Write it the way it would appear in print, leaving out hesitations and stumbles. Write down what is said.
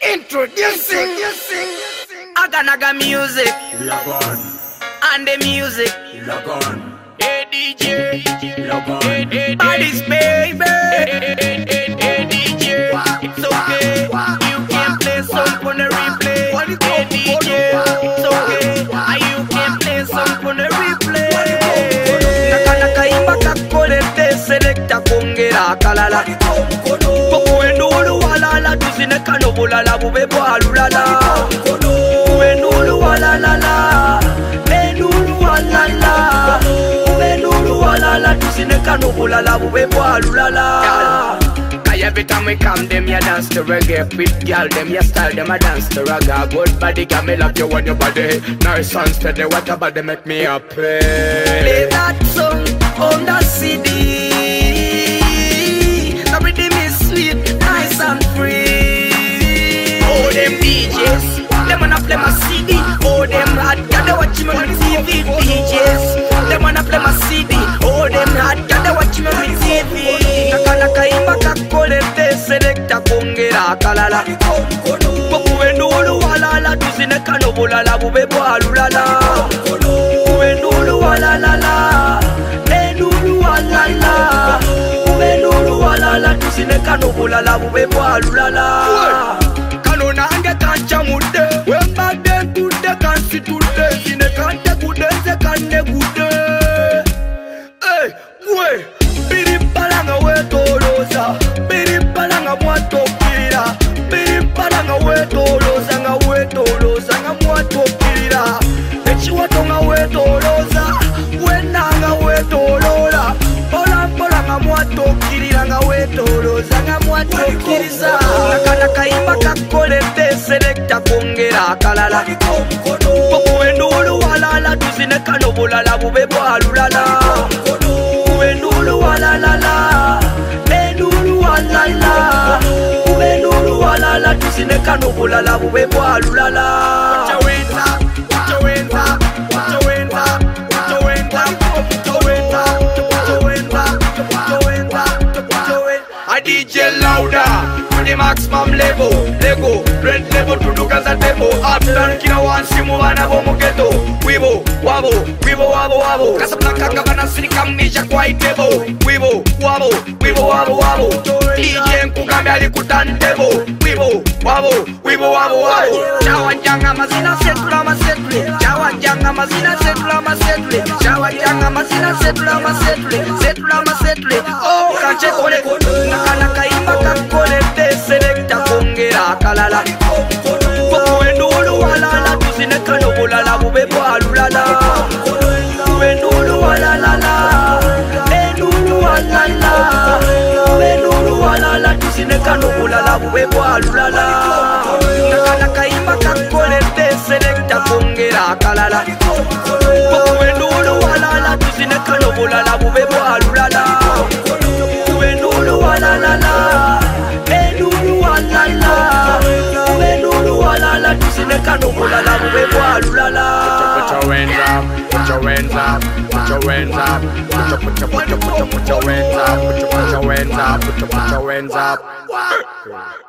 Introducing Aganaga music. Log on, And the music. log on, Hey DJ, log on. Baddies baby. Hey DJ, it's okay. You can play song on the replay. Hey DJ, it's okay. You can play song on the replay. Nakanaka imba kakolete selecta kongera kalala. Koko endulu walala tuzine kano bulala bube bwalulala. Endulu walala, endulu walala. Endulu walala tuzine kano bulala bube bwalulala. Every time we come, them ya dance to reggae. Quick girl, them ya style, them a dance to ragga. Good body, can me love you on your body. Nice and steady, what about they make me happy? Play that song on the CD. The rhythm is sweet, nice and free. Oh, them DJs, them wanna play my CD. Oh, them hot, yeah, they watch me on TV. DJs, them wanna play my CD. Oh, them hot, yeah, they watch me on TV. Nakanaka imba kakolete selecta kongera kalala. Koko endulu walala tuzine kano bulala bube bwalulala. Endulu walala, endulu walala. Endulu walala tuzine kano bulala bube bwalulala. Kano nange kancha mude, wemba de kude kansi tude. Zine kante kude, ze kane kude. Hey, we. Biripalanga wetoloza, biripalanga mwatokirira, biripalanga wetoloza nga wetoloza nga mwatokirira. Echiwato nga wetoloza, wenanga wetolola, pola nga mwatokirira nga wetoloza nga mwatokiriza. Nakanaka imba kakolete selecta kongera kalala. Koko endulu walala tuzine kano bulala bube bwalulala. Endulu walala, endulu walala, endulu walala, tuzine kano bulala bube bwalulala. Put your hands up, put your hands up, put your hands up, put your hands up, put your hands up, put your hands up, put your hands up, put your hands up. I DJ louder, to the maximum level, Lego, red level to look at the demo. After kina wansimu wana bomo ghetto, wibo, wabo, wibo, wabo, wabo. Kasablanca gavana sirikamisha kwa itebo, wibo, wabo, wibo, wabo, wabo. DJ Nkugambe alikutantebo, wibo, wabo, wibo, wabo, wabo. Chawajanga mazina setula masetule, chawajanga mazina setula masetule, chawajanga mazina setula masetule, setula masetule. Oh, kanche kole, nakanaka imba kakolete selecta kongera kalala. Koko endulu walala tuzine kano bulala bube bwalulala. Endulu walala, endulu walala, endulu walala tuzine kano bulala bube bwalulala. Nakanaka imba kakolete selecta kongera kalala. Koko endulu walala tuzine kano bulala bube bwalulala. Endulu walala, endulu walala, endulu walala tuzine kano bulala bube bwalulala. Put your hands up, put your hands up, put your hands up, put your hands up, put your hands up, put your hands up.